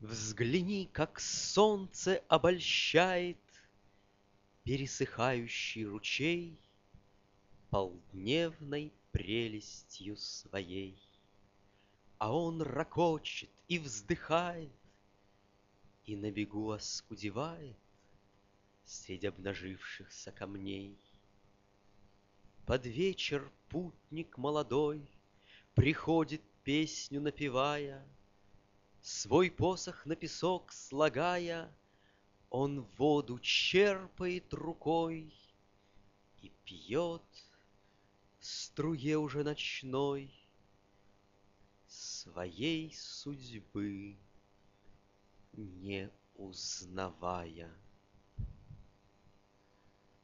Взгляни, как солнце обольщает Пересыхающий ручей Полдневной прелестью своей. А он рокочет и вздыхает, И на бегу оскудевает Средь обнажившихся камней. Под вечер путник молодой Приходит, песню напевая, Свой посох на песок слагая, Он воду черпает рукой И пьет в струе уже ночной, Своей судьбы не узнавая.